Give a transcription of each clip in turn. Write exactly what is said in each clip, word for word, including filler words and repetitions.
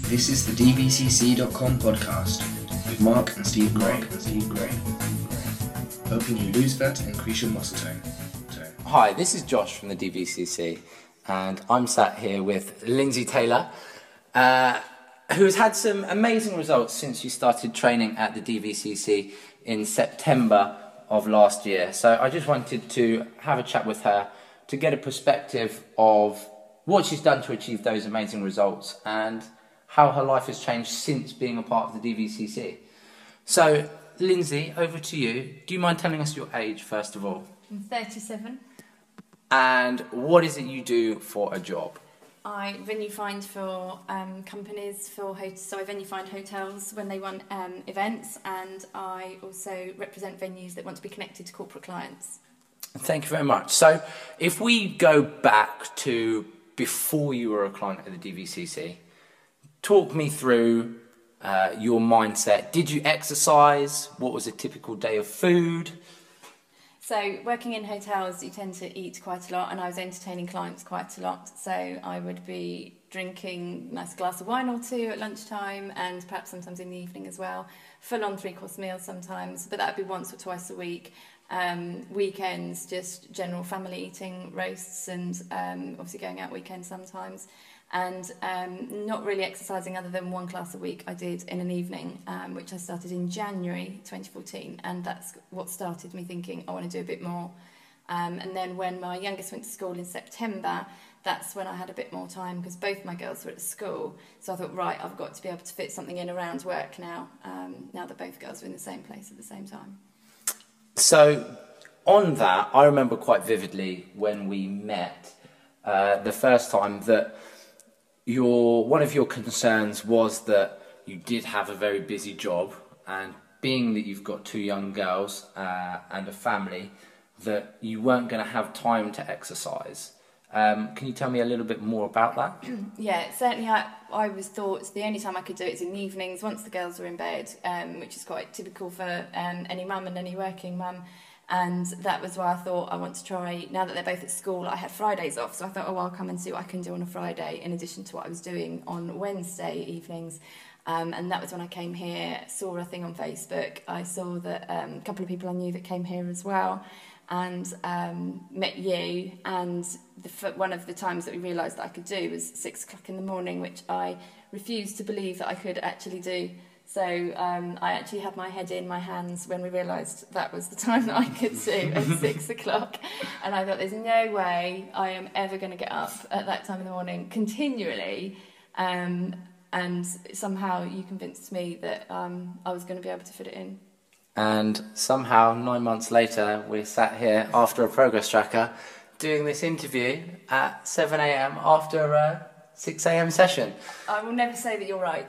This is the D V C C dot com podcast with Mark and Steve Gray. And Steve Gray. Helping you lose fat and increase your muscle tone. tone. Hi, this is Josh from the D V C C, and I'm sat here with Lindsay Taylor, uh, who's had some amazing results since you started training at the D V C C in September of last year. So I just wanted to have a chat with her to get a perspective of what she's done to achieve those amazing results and how her life has changed since being a part of the D V C C. So, Lindsay, over to you. Do you mind telling us your age, first of all? I'm thirty-seven. And what is it you do for a job? I venue find for um, companies, for hot- so I venue find hotels when they run um, events, and I also represent venues that want to be connected to corporate clients. Thank you very much. So, if we go back to before you were a client at the D V C C, talk me through uh, your mindset. Did you exercise? What was a typical day of food? So working in hotels, you tend to eat quite a lot, and I was entertaining clients quite a lot. So I would be drinking a nice glass of wine or two at lunchtime, and perhaps sometimes in the evening as well. Full on three-course meals sometimes, but that would be once or twice a week. Um, weekends, just general family eating, roasts, and um, obviously going out weekends sometimes. And um, not really exercising other than one class a week I did in an evening, um, which I started in January twenty fourteen, and that's what started me thinking I want to do a bit more. Um, and then when my youngest went to school in September, that's when I had a bit more time because both my girls were at school. So I thought, right, I've got to be able to fit something in around work now, um, now that both girls are in the same place at the same time. So, on that, I remember quite vividly when we met uh, the first time that Your, one of your concerns was that you did have a very busy job, and being that you've got two young girls uh, and a family, that you weren't going to have time to exercise. Um, can you tell me a little bit more about that? Yeah, certainly I, I was thought the only time I could do it is in the evenings, once the girls were in bed, um, which is quite typical for um, any mum and any working mum. And that was why I thought I want to try, now that they're both at school, I had Fridays off, so I thought, oh, I'll come and see what I can do on a Friday in addition to what I was doing on Wednesday evenings. Um, and that was when I came here, saw a thing on Facebook. I saw that um, a couple of people I knew that came here as well, and um, met you. And the, one of the times that we realised that I could do was six o'clock in the morning, which I refused to believe that I could actually do. So um, I actually had my head in my hands when we realised that was the time that I could do at six o'clock. And I thought, there's no way I am ever going to get up at that time in the morning continually. Um, and somehow you convinced me that um, I was going to be able to fit it in. And somehow, nine months later, we're sat here after a progress tracker doing this interview at seven a.m. after a six a.m. session. I will never say that you're right.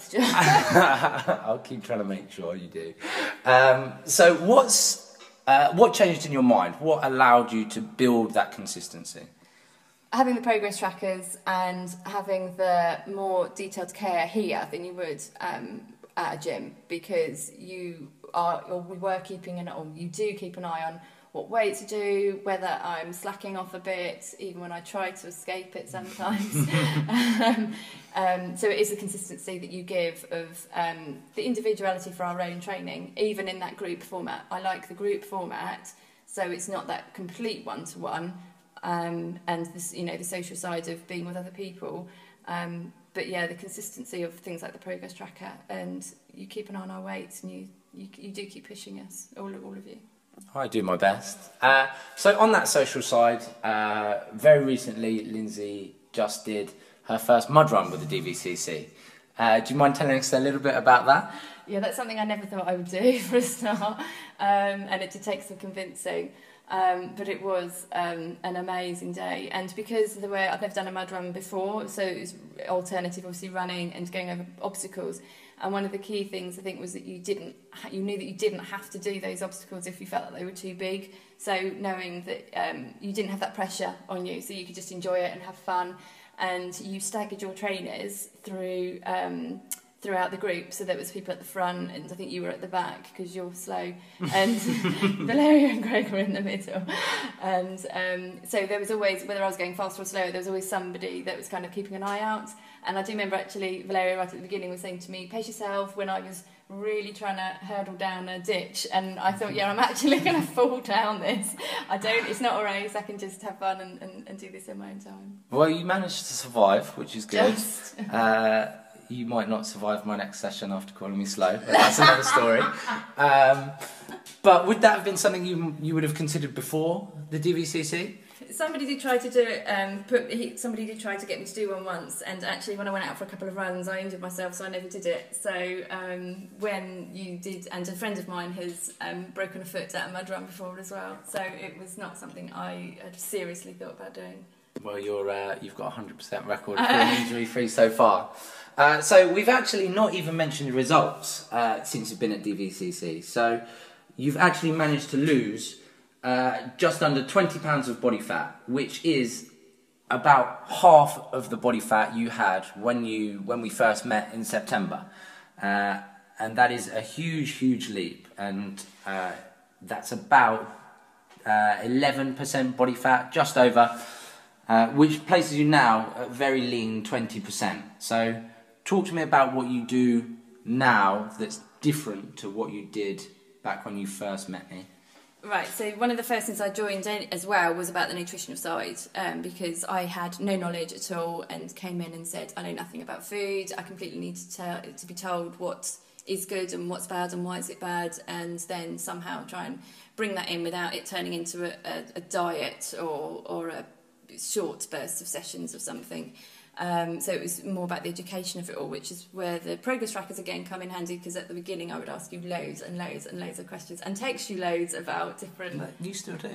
I'll keep trying to make sure you do. Um, so what's uh, what changed in your mind? What allowed you to build that consistency? Having the progress trackers and having the more detailed care here than you would um, at a gym, because you are, or we were keeping an, or you do keep an eye on what weight to do, whether I'm slacking off a bit, even when I try to escape it sometimes. um, um, so it is the consistency that you give of um, the individuality for our own training, even in that group format. I like the group format, so it's not that complete one-to-one, um, and this, you know, the social side of being with other people. Um, but yeah, the consistency of things like the progress tracker, and you keep an eye on our weights, and you, you, you do keep pushing us, all, all of you. I do my best. Uh, so on that social side, uh, very recently Lindsay just did her first mud run with the D V C C. Uh, do you mind telling us a little bit about that? Yeah, that's something I never thought I would do for a start, um, and it did take some convincing. Um, but it was um, an amazing day, and because the way I've never done a mud run before, so it was alternative, obviously running and going over obstacles. And one of the key things I think was that you didn't, you knew that you didn't have to do those obstacles if you felt that they were too big. So knowing that um, you didn't have that pressure on you, so you could just enjoy it and have fun, and you staggered your trainers through. Um, throughout the group. So there was people at the front, and I think you were at the back because you're slow, and Valeria and Greg were in the middle. And um, so there was always, whether I was going faster or slower, there was always somebody that was kind of keeping an eye out. And I do remember actually Valeria right at the beginning was saying to me, pace yourself, when I was really trying to hurdle down a ditch, and I thought, yeah, I'm actually going to fall down this. I don't, it's not a race, I can just have fun and, and, and do this in my own time. Well, you managed to survive, which is good. Just. Uh, you might not survive my next session after calling me slow, but that's another story. Um, but would that have been something you you would have considered before the D V C C? Somebody did try to do it, um, put, he, somebody did try to get me to do one once, and actually when I went out for a couple of runs I injured myself, so I never did it. So um, when you did, and a friend of mine has um, broken a foot at a mud run before as well, so it was not something I had seriously thought about doing. Well, you're, uh, you've got a one hundred percent record of being injury-free so far. Uh, so we've actually not even mentioned the results uh, since you've been at D V C C. So you've actually managed to lose uh, just under twenty pounds of body fat, which is about half of the body fat you had when you when we first met in September. Uh, and that is a huge, huge leap. And uh, that's about uh, eleven percent body fat, just over. Uh, which places you now at very lean twenty percent. So talk to me about what you do now that's different to what you did back when you first met me. Right, so one of the first things I joined in as well was about the nutritional side, um, because I had no knowledge at all and came in and said, I know nothing about food, I completely need to, tell, to be told what is good and what's bad and why is it bad, and then somehow try and bring that in without it turning into a, a, a diet or, or a short bursts of sessions of something. Um, so it was more about the education of it all, which is where the progress trackers again come in handy, because at the beginning I would ask you loads and loads and loads of questions and text you loads about different... You still do.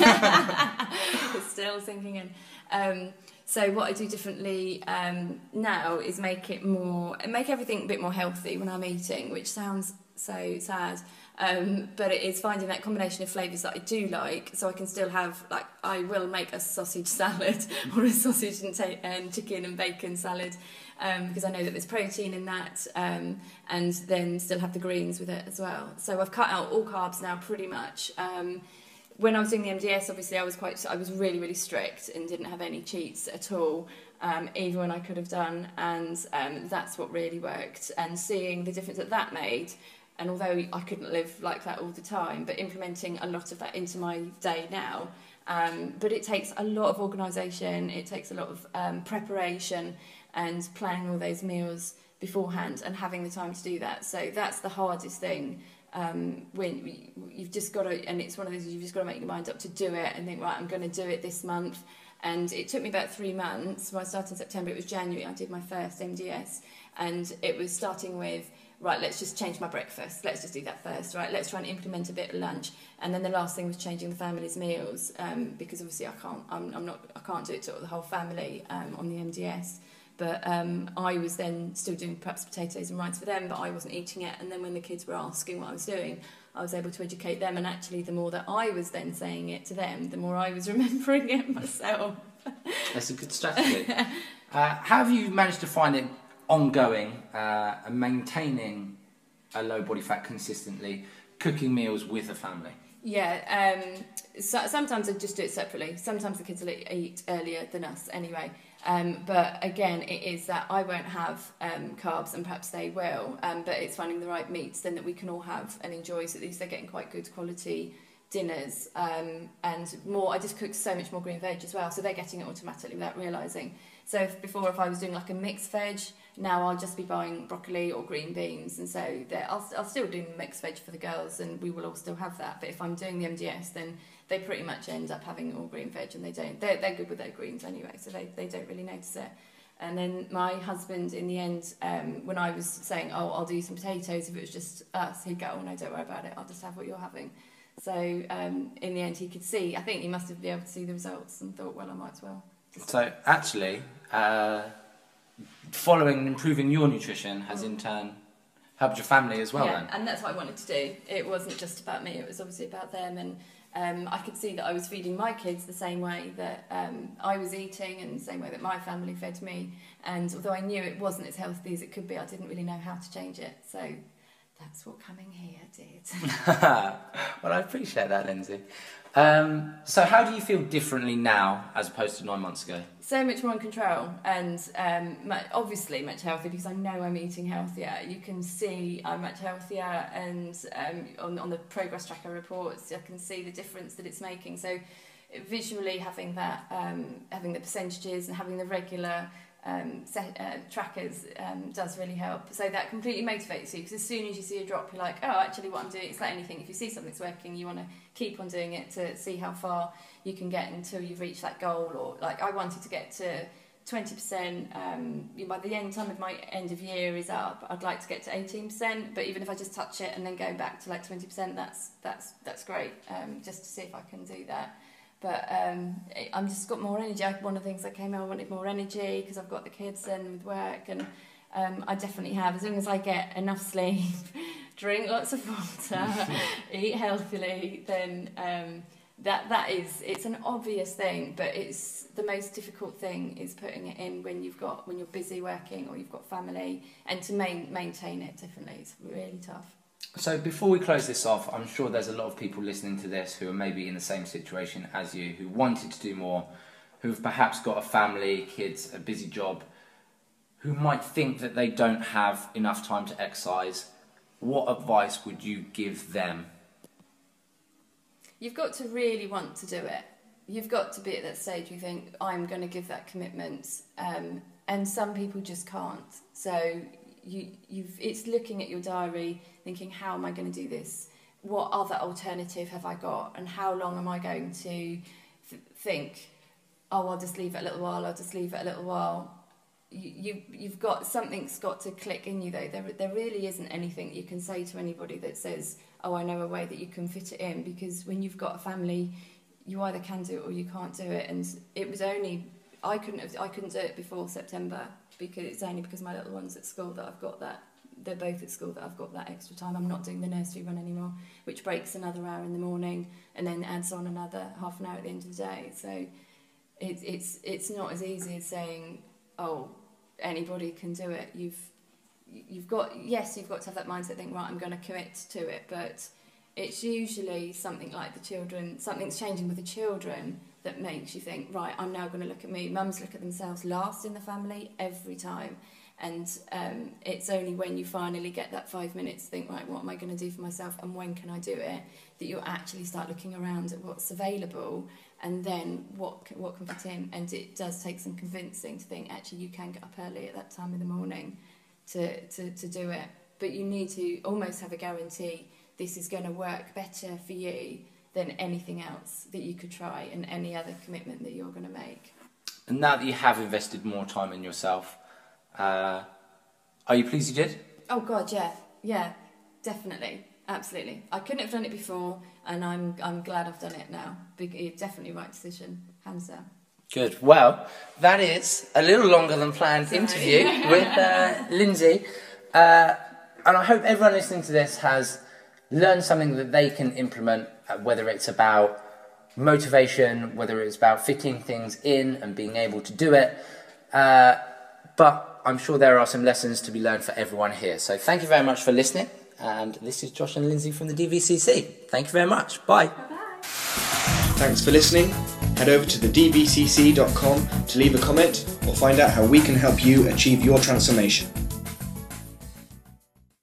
It's still sinking in. Um, so what I do differently um, now is make it more, make everything a bit more healthy when I'm eating, which sounds so sad. Um, but it is finding that combination of flavours that I do like, so I can still have, like, I will make a sausage salad or a sausage and, ta- and chicken and bacon salad, um, because I know that there's protein in that, um, and then still have the greens with it as well. So I've cut out all carbs now pretty much. Um, when I was doing the M D S, obviously I was quite, I was really, really strict and didn't have any cheats at all, um, even when I could have done, and um, that's what really worked. And seeing the difference that that made, and although I couldn't live like that all the time, but implementing a lot of that into my day now. Um, but it takes a lot of organisation, it takes a lot of um, preparation and planning all those meals beforehand and having the time to do that. So that's the hardest thing. Um, when you've just got to, and it's one of those, you've just got to make your mind up to do it and think, right, I'm going to do it this month. And it took me about three months. When I started in September, it was January, I did my first M D S. And it was starting with, right, let's just change my breakfast. Let's just do that first, right? Let's try and implement a bit of lunch. And then the last thing was changing the family's meals, um, because obviously I can't, I'm, I'm not, I can't do it to the whole family um, on the M D S. But um, I was then still doing perhaps potatoes and rice for them, but I wasn't eating it. And then when the kids were asking what I was doing, I was able to educate them. And actually, the more that I was then saying it to them, the more I was remembering it myself. That's a good strategy. uh, how have you managed to find it ongoing uh, and maintaining a low body fat consistently, cooking meals with a family? Yeah, um, so, sometimes I just do it separately. Sometimes the kids will eat earlier than us anyway. Um, but again, it is that I won't have um, carbs and perhaps they will, um, but it's finding the right meats then that we can all have and enjoy, so at least they're getting quite good quality dinners, um, and more. I just cook so much more green veg as well, so they're getting it automatically without realising. So if, before, if I was doing like a mixed veg, now I'll just be buying broccoli or green beans, and so I'll, I'll still do mixed veg for the girls, and we will all still have that. But if I'm doing the M D S, then they pretty much end up having all green veg, and they don't. They're, they're good with their greens anyway, so they, they don't really notice it. And then my husband, in the end, um, when I was saying, oh, I'll do some potatoes, if it was just us, he'd go, oh no, don't worry about it, I'll just have what you're having. So um, in the end, he could see. I think he must have been able to see the results and thought, well, I might as well. So actually, uh, following and improving your nutrition has in turn helped your family as well. Yeah, then. And that's what I wanted to do. It wasn't just about me; it was obviously about them. And um, I could see that I was feeding my kids the same way that um, I was eating and the same way that my family fed me. And although I knew it wasn't as healthy as it could be, I didn't really know how to change it. So that's what coming here did. Well, I appreciate that, Lindsay. Um, so how do you feel differently now as opposed to nine months ago? So much more in control, and um, much, obviously much healthier because I know I'm eating healthier. You can see I'm much healthier, and um, on, on the progress tracker reports I can see the difference that it's making. So visually having that, um, having the percentages and having the regular um, set, uh, trackers um, does really help. So that completely motivates you, because as soon as you see a drop, you're like, oh, actually what I'm doing, it's like anything. If you see something's working, you want to keep on doing it to see how far you can get until you've reached that goal. Or like I wanted to get to twenty percent um, by the end time of my end of year is up. I'd like to get to eighteen percent, but even if I just touch it and then go back to like twenty percent, that's that's that's great, um, just to see if I can do that. But um, I'm just got more energy. I, one of the things I came out, I wanted more energy because I've got the kids and with work, and um, I definitely have. As long as I get enough sleep, drink lots of water, eat healthily, then um, that that is, it's an obvious thing, but it's the most difficult thing is putting it in when you've got when you're busy working or you've got family, and to main, maintain it differently. It's really tough. So before we close this off, I'm sure there's a lot of people listening to this who are maybe in the same situation as you, who wanted to do more, who've perhaps got a family, kids, a busy job, who might think that they don't have enough time to exercise. What advice would you give them? You've got to really want to do it. You've got to be at that stage where you think, I'm going to give that commitment, um, and some people just can't. So you, you've, it's looking at your diary, thinking, how am I going to do this? What other alternative have I got? And how long am I going to th- think, oh, I'll just leave it a little while, I'll just leave it a little while. You, you, you've got, something's got to click in you though. There, there really isn't anything you can say to anybody that says, oh, I know a way that you can fit it in, because when you've got a family, you either can do it or you can't do it. And it was only, I couldn't have, I couldn't do it before September, because it's only because my little one's at school that I've got that, they're both at school that I've got that extra time. I'm not doing the nursery run anymore, which breaks another hour in the morning and then adds on another half an hour at the end of the day. So it, it's it's not as easy as saying, oh, anybody can do it. You've you've got, yes, you've got to have that mindset, think, right, I'm going to commit to it, but it's usually something like the children, something's changing with the children that makes you think, right, I'm now going to look at me. Mums look at themselves last in the family every time. And um, it's only when you finally get that five minutes to think, right, what am I going to do for myself and when can I do it, that you actually start looking around at what's available and then what can, what can fit in. And it does take some convincing to think, actually, you can get up early at that time in the morning to, to, to do it. But you need to almost have a guarantee this is going to work better for you than anything else that you could try and any other commitment that you're going to make. And now that you have invested more time in yourself, Uh, are you pleased you did? Oh God, yeah, yeah, definitely, absolutely. I couldn't have done it before, and I'm I'm glad I've done it now. Big, definitely right decision, hands down. Good. Well, that is a little longer than planned Sorry. interview with uh, Lindsay, uh, and I hope everyone listening to this has learned something that they can implement. Uh, whether it's about motivation, whether it's about fitting things in and being able to do it, uh, but I'm sure there are some lessons to be learned for everyone here. So thank you very much for listening. And this is Josh and Lindsay from the D V C C. Thank you very much. Bye. Bye-bye. Thanks for listening. Head over to the d v c c dot com to leave a comment or find out how we can help you achieve your transformation.